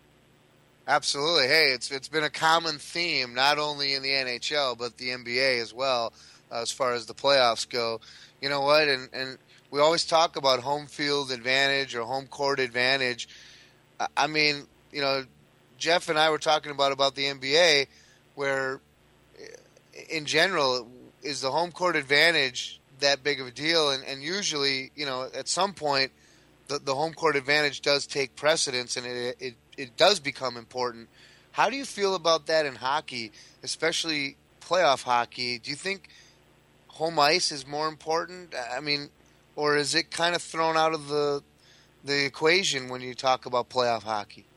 F: Absolutely. Hey, it's it's been a common theme, not only in the N H L but the N B A as well, uh, as far as the playoffs go. You know what? And and we always talk about home field advantage or home court advantage. I mean, you know, Jeff and I were talking about about the N B A, where in general, is the home court advantage that big of a deal? And, and usually, you know, at some point, the, the home court advantage does take precedence, and it, it it does become important. How do you feel about that in hockey, especially playoff hockey? Do you think home ice is more important? I mean, or is it kind of thrown out of the the equation when you talk about playoff hockey?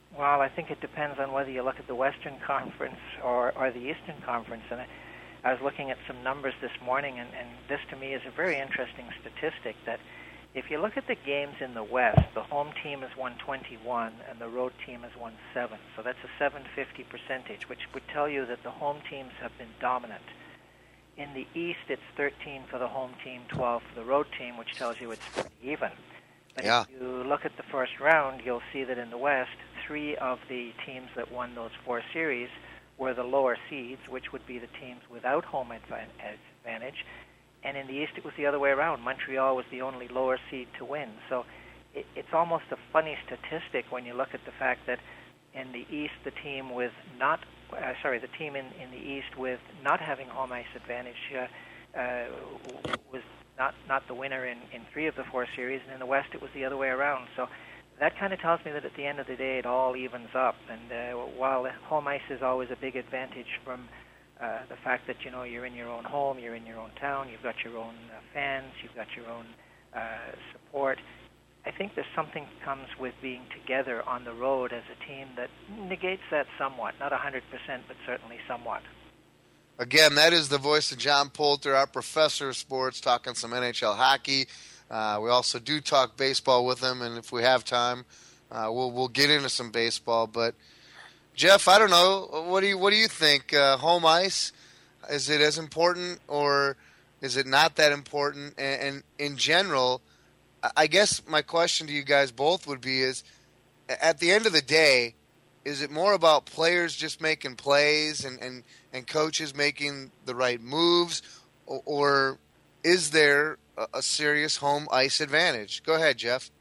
A: Well, I think it depends on whether you look at the Western Conference or, or the Eastern Conference. And I, I was looking at some numbers this morning, and, and this to me is a very interesting statistic that if you look at the games in the West, the home team has won twenty-one and the road team has won seven. So that's a seven hundred fifty percentage, which would tell you that the home teams have been dominant. In the East, it's thirteen for the home team, twelve for the road team, which tells you it's pretty even. But
F: yeah.
A: if you look at the first round, you'll see that in the West, three of the teams that won those four series were the lower seeds, which would be the teams without home advantage. And in the East, it was the other way around. Montreal was the only lower seed to win. So it, it's almost a funny statistic when you look at the fact that in the East, the team with not, uh, sorry, the team in, in the East with not having home ice advantage uh, uh, was not not the winner in, in three of the four series, and in the West, it was the other way around. So that kind of tells me that at the end of the day, it all evens up. And uh, while home ice is always a big advantage from Uh, the fact that, you know, you're in your own home, you're in your own town, you've got your own uh, fans, you've got your own uh, support. I think there's something comes with being together on the road as a team that negates that somewhat. Not one hundred percent, but certainly somewhat.
F: Again, that is the voice of John Poulter, our professor of sports, talking some N H L hockey. Uh, we also do talk baseball with him, and if we have time, uh, we'll we'll get into some baseball. But Jeff, I don't know. What do you what do you think? Uh, home ice, is it as important or is it not that important? And, and in general, I guess my question to you guys both would be: is at the end of the day, is it more about players just making plays and, and, and coaches making the right moves, or, or is there a, a serious home ice advantage? Go ahead, Jeff.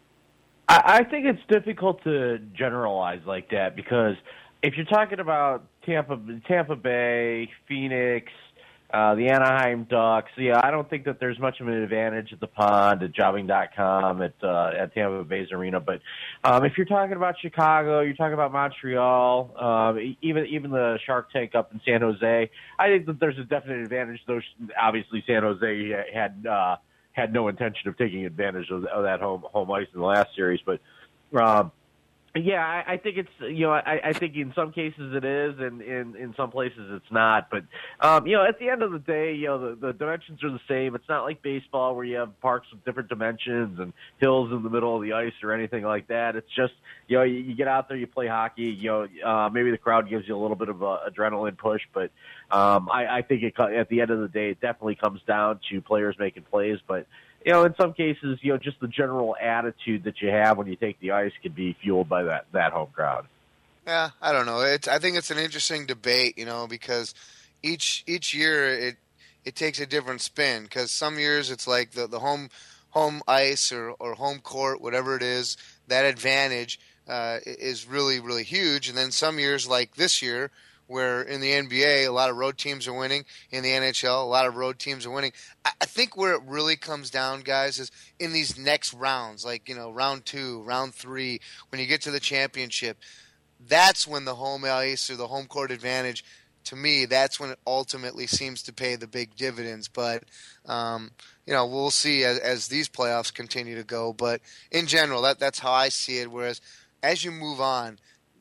I: I think it's difficult to generalize like that because if you're talking about Tampa, Tampa Bay, Phoenix, uh, the Anaheim Ducks, yeah, I don't think that there's much of an advantage at the Pond, at jobbing dot com, at uh, at Tampa Bay's arena. But um, if you're talking about Chicago, you're talking about Montreal, um, even even the Shark Tank up in San Jose, I think that there's a definite advantage. Though obviously San Jose had. Uh, had no intention of taking advantage of, of that home home ice in the last series. But, um, yeah, I, I think it's, you know, I, I think in some cases it is, and in, in some places it's not. But, um, you know, at the end of the day, you know, the, the dimensions are the same. It's not like baseball where you have parks with different dimensions and hills in the middle of the ice or anything like that. It's just, you know, you, you get out there, you play hockey, you know, uh, maybe the crowd gives you a little bit of a adrenaline push, but um, I, I think it, at the end of the day, it definitely comes down to players making plays. But, you know, in some cases, you know, just the general attitude that you have when you take the ice can be fueled by that, that home crowd.
F: Yeah, I don't know. It's, I think it's an interesting debate, you know, because each each year it it takes a different spin. Because some years it's like the, the home home ice or, or home court, whatever it is, that advantage uh, is really, really huge. And then some years like this year, where in the N B A, a lot of road teams are winning. In the N H L, a lot of road teams are winning. I think where it really comes down, guys, is in these next rounds, like, you know, round two, round three, when you get to the championship, that's when the home ice or the home court advantage, to me, that's when it ultimately seems to pay the big dividends. But, um, you know, we'll see as, as these playoffs continue to go. But in general, that that's how I see it, whereas as you move on,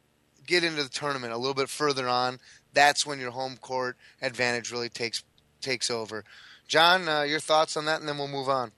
F: get into the tournament a little bit further on, that's when your home court advantage really takes takes over. John, uh, your thoughts on that, and then we'll move on.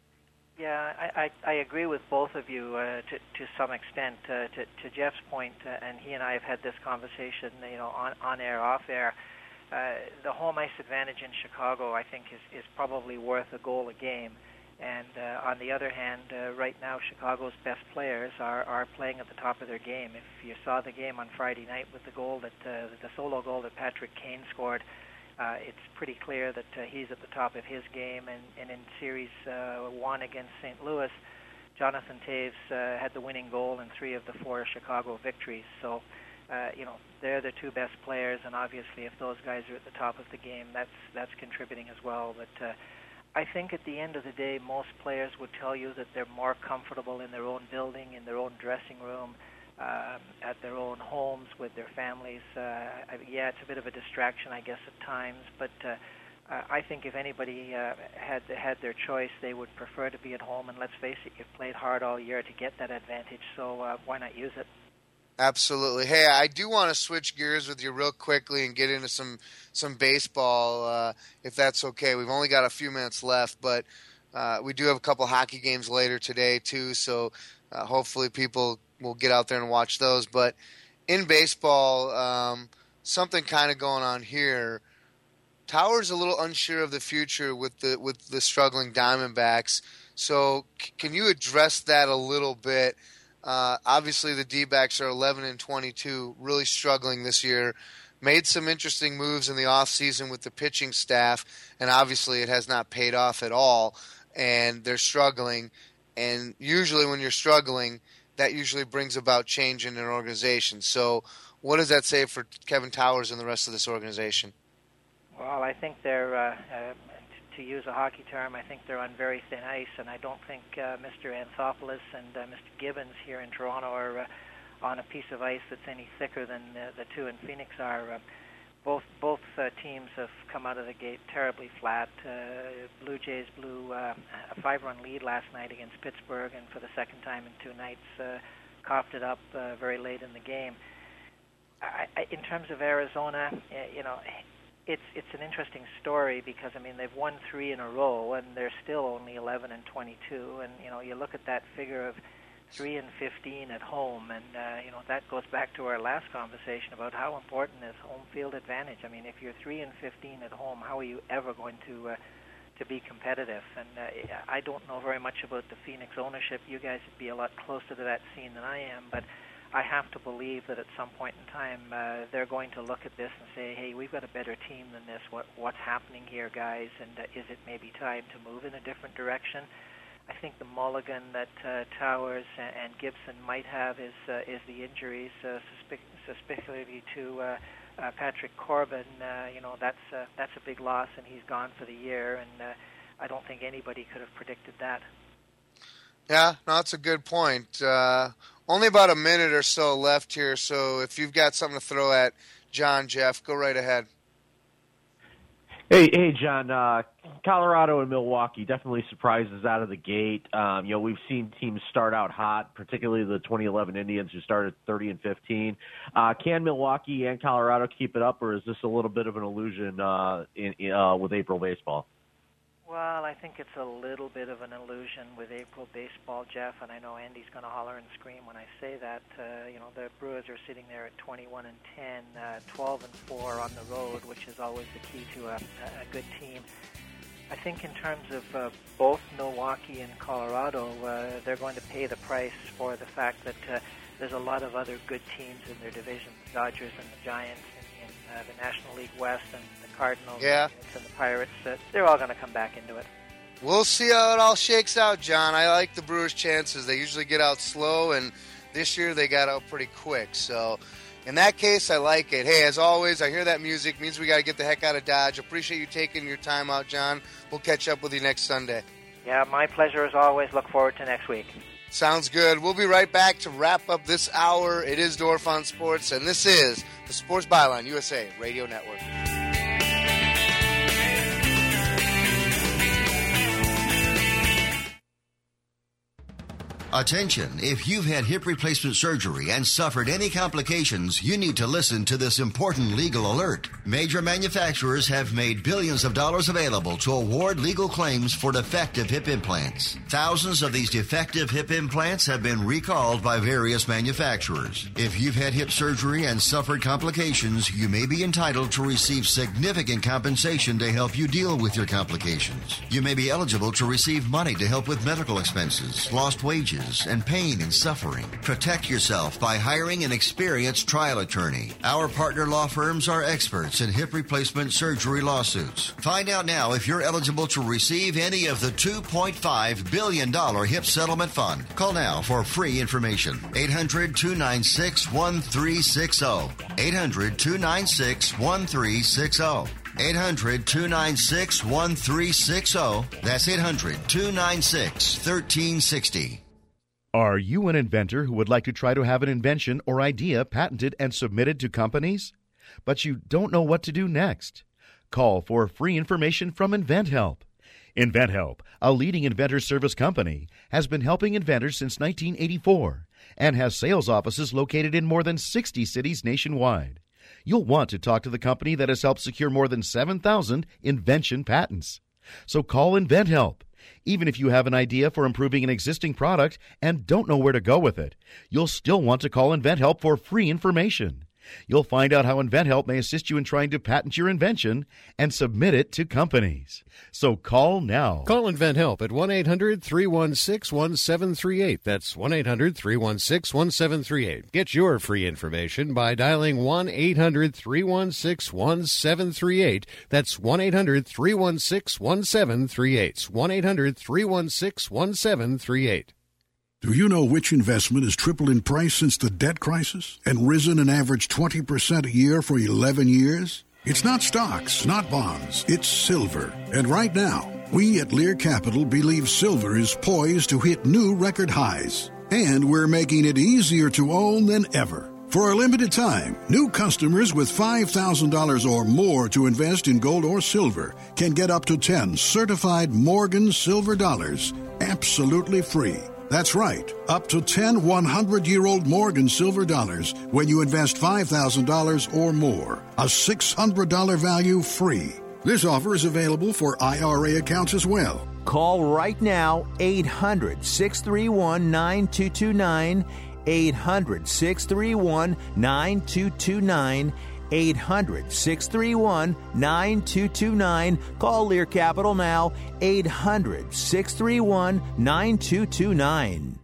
A: Yeah, I, I, I agree with both of you uh, to to some extent. Uh, to, to Jeff's point, uh, and he and I have had this conversation, you know, on, on air, off air. Uh, the home ice advantage in Chicago, I think, is, is probably worth a goal a game. And uh, on the other hand, uh, right now, Chicago's best players are, are playing at the top of their game. If you saw the game on Friday night with the goal that uh, the solo goal that Patrick Kane scored, uh, it's pretty clear that uh, he's at the top of his game. And, and in Series uh, one against Saint Louis, Jonathan Toews uh, had the winning goal in three of the four Chicago victories. So, uh, you know, they're the two best players, and obviously, if those guys are at the top of the game, that's that's contributing as well. But uh, I think at the end of the day, most players would tell you that they're more comfortable in their own building, in their own dressing room, um, at their own homes with their families. Uh, I, yeah, it's a bit of a distraction, I guess, at times, but uh, uh, I think if anybody uh, had had their choice, they would prefer to be at home. And let's face it, you've played hard all year to get that advantage, so uh, why not use it?
F: Absolutely. Hey, I do want to switch gears with you real quickly and get into some some baseball, uh, if that's okay. We've only got a few minutes left, but uh, we do have a couple hockey games later today too, so uh, hopefully people will get out there and watch those. But in baseball, um, something kind of going on here. Towers a little unsure of the future with the with the struggling Diamondbacks. So c- can you address that a little bit? Uh, obviously, the D-backs are eleven and twenty-two, really struggling this year. Made some interesting moves in the offseason with the pitching staff, and obviously it has not paid off at all, and they're struggling. And usually when you're struggling, that usually brings about change in an organization. So what does that say for Kevin Towers and the rest of this organization?
A: Well, I think they're, uh, uh, to use a hockey term, I think they're on very thin ice, and I don't think uh, Mister Anthopoulos and uh, Mister Gibbons here in Toronto are uh, on a piece of ice that's any thicker than uh, the two in Phoenix are. Uh, both both uh, teams have come out of the gate terribly flat. Uh, Blue Jays blew uh, a five-run lead last night against Pittsburgh, and for the second time in two nights, uh, coughed it up uh, very late in the game. I, I, in terms of Arizona, uh, you know, it's it's an interesting story because I mean they've won three in a row, and they're still only eleven and twenty-two. And you know, you look at that figure of three and fifteen at home, and uh, you know that goes back to our last conversation about how important is home field advantage. I mean, if you're three and fifteen at home, how are you ever going to uh, to be competitive? And uh, I don't know very much about the Phoenix ownership. You guys would be a lot closer to that scene than I am, but I have to believe that at some point in time uh, they're going to look at this and say, "Hey, we've got a better team than this. What what's happening here, guys? And uh, is it maybe time to move in a different direction?" I think the mulligan that uh, Towers and Gibson might have is uh, is the injuries, uh, specifically to uh, uh, Patrick Corbin. Uh, you know, that's uh, that's a big loss, and he's gone for the year. And uh, I don't think anybody could have predicted that.
F: Yeah, no, that's a good point. Uh, only about a minute or so left here, so if you've got something to throw at John, Jeff, go right ahead.
I: Hey, hey, John. Uh, Colorado and Milwaukee definitely surprises out of the gate. Um, you know, we've seen teams start out hot, particularly the twenty eleven Indians who started thirty and fifteen. Uh, can Milwaukee and Colorado keep it up, or is this a little bit of an illusion uh, in, uh, with April baseball?
A: Well, I think it's a little bit of an illusion with April baseball, Jeff, and I know Andy's going to holler and scream when I say that. Uh, you know, the Brewers are sitting there at twenty-one and ten, uh, twelve and four on the road, which is always the key to a, a good team. I think in terms of uh, both Milwaukee and Colorado, uh, they're going to pay the price for the fact that uh, there's a lot of other good teams in their division, the Dodgers and the Giants in, in uh, the National League West, and the Cardinals
F: yeah.
A: and the Pirates. Uh, they're all going to come back into it.
F: We'll see how it all shakes out, John. I like the Brewers' chances. They usually get out slow, and this year they got out pretty quick. So in that case, I like it. Hey, as always, I hear that music. Means we got to get the heck out of Dodge. Appreciate you taking your time out, John. We'll catch up with you next Sunday.
A: Yeah, my pleasure as always. Look forward to next week.
F: Sounds good. We'll be right back to wrap up this hour. It is Dorf on Sports, and this is the Sports Byline U S A Radio Network.
C: Attention, if you've had hip replacement surgery and suffered any complications, you need to listen to this important legal alert. Major manufacturers have made billions of dollars available to award legal claims for defective hip implants. Thousands of these defective hip implants have been recalled by various manufacturers. If you've had hip surgery and suffered complications, you may be entitled to receive significant compensation to help you deal with your complications. You may be eligible to receive money to help with medical expenses, lost wages, and pain and suffering. Protect yourself by hiring an experienced trial attorney. Our partner law firms are experts in hip replacement surgery lawsuits. Find out now if you're eligible to receive any of the two point five billion dollars HIP settlement fund. Call now for free information. eight hundred, two nine six, one three six zero. eight hundred, two nine six, one three six zero. eight hundred, two nine six, one three six zero. That's eight hundred, two nine six, one three six zero.
D: Are you an inventor who would like to try to have an invention or idea patented and submitted to companies, but you don't know what to do next? Call for free information from InventHelp. InventHelp, a leading inventor service company, has been helping inventors since nineteen eighty-four and has sales offices located in more than sixty cities nationwide. You'll want to talk to the company that has helped secure more than seven thousand invention patents. So call InventHelp. Even if you have an idea for improving an existing product and don't know where to go with it, you'll still want to call InventHelp for free information. You'll find out how InventHelp may assist you in trying to patent your invention and submit it to companies. So call now.
K: Call InventHelp at one eight hundred three one six one seven three eight. That's one eight hundred three one six one seven three eight. Get your free information by dialing one eight hundred three one six one seven three eight. That's one eight hundred three one six one seven three eight. one eight hundred three one six one seven three eight.
O: Do you know which investment has tripled in price since the debt crisis and risen an average twenty percent a year for eleven years? It's not stocks, not bonds. It's silver. And right now, we at Lear Capital believe silver is poised to hit new record highs. And we're making it easier to own than ever. For a limited time, new customers with five thousand dollars or more to invest in gold or silver can get up to ten certified Morgan silver dollars absolutely free. That's right, up to ten hundred-year-old Morgan silver dollars when you invest five thousand dollars or more. A six hundred dollars value free. This offer is available for I R A accounts as well.
N: Call right now, eight hundred six three one nine two two nine, eight hundred six three one nine two two nine, eight hundred six three one nine two two nine. Call Lear Capital now, eight hundred six three one nine two two nine.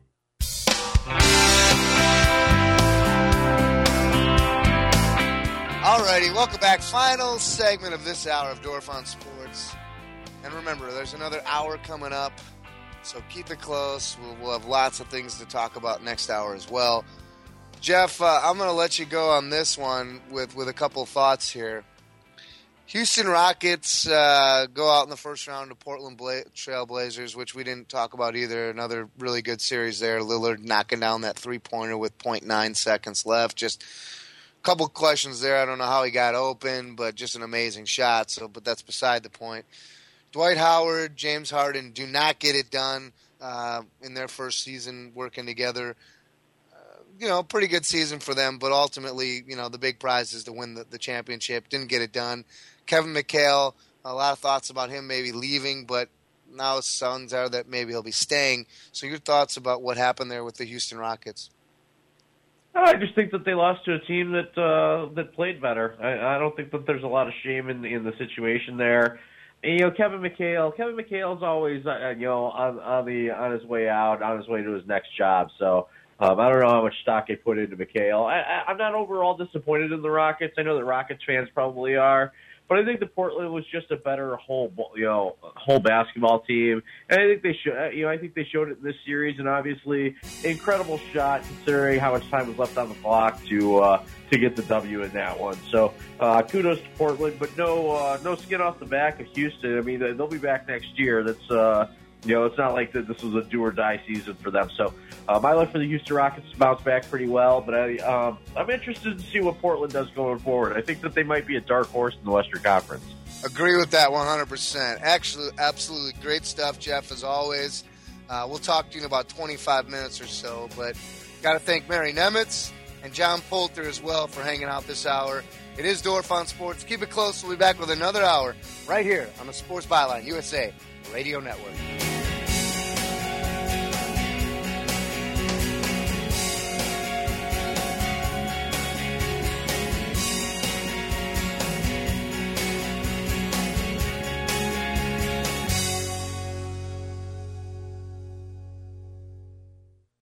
F: Alrighty, welcome back. Final segment of this hour of Dorf on Sports. And remember, there's another hour coming up, so keep it close. We'll, we'll have lots of things to talk about next hour as well. Jeff, uh, I'm going to let you go on this one with, with a couple thoughts here. Houston Rockets uh, go out in the first round to Portland Bla- Trail Blazers, which we didn't talk about either. Another really good series there. Lillard knocking down that three-pointer with point nine seconds left. Just a couple questions there. I don't know how he got open, but just an amazing shot. So, but that's beside the point. Dwight Howard, James Harden do not get it done uh, in their first season working together. You know, pretty good season for them, but ultimately, you know, the big prize is to win the, the championship. Didn't get it done. Kevin McHale, a lot of thoughts about him maybe leaving, but now the sounds are that maybe he'll be staying. So your thoughts about what happened there with the Houston Rockets?
I: I just think that they lost to a team that uh, that played better. I, I don't think that there's a lot of shame in the, in the situation there. And, you know, Kevin McHale, Kevin McHale's always, uh, you know, on, on the on his way out, on his way to his next job. So. Um, I don't know how much stock they put into McHale. I, I, I'm not overall disappointed in the Rockets. I know that Rockets fans probably are, but I think that Portland was just a better whole, you know, whole basketball team. And I think they should, you know, I think they showed it in this series. And obviously, incredible shot considering how much time was left on the clock to uh, to get the W in that one. So uh, kudos to Portland, but no uh, no skin off the back of Houston. I mean, they'll be back next year. That's uh, you know, it's not like that this was a do or die season for them. So. Um, I look for the Houston Rockets to bounce back pretty well, but I, um, I'm interested to see what Portland does going forward. I think that they might be a dark horse in the Western Conference.
F: Agree with that one hundred percent. Actually, absolutely great stuff, Jeff, as always. Uh, we'll talk to you in about twenty-five minutes or so, but got to thank Mary Nemitz and John Poulter as well for hanging out this hour. It is Dorf on Sports. Keep it close. We'll be back with another hour right here on the Sports Byline U S A Radio Network.